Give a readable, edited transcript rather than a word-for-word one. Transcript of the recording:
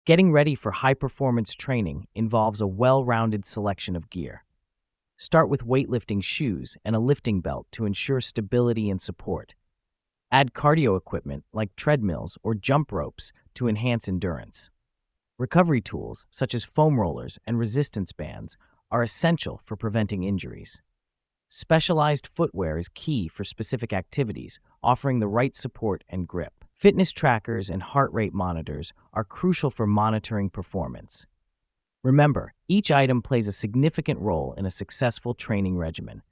Getting ready for high-performance training involves a well-rounded selection of gear. Start with weightlifting shoes and a lifting belt to ensure stability and support. Add cardio equipment like treadmills or jump ropes to enhance endurance. Recovery tools, such as foam rollers and resistance bands, are essential for preventing injuries. Specialized footwear is key for specific activities, offering the right support and grip. Fitness trackers and heart rate monitors are crucial for monitoring performance. Remember, each item plays a significant role in a successful training regimen,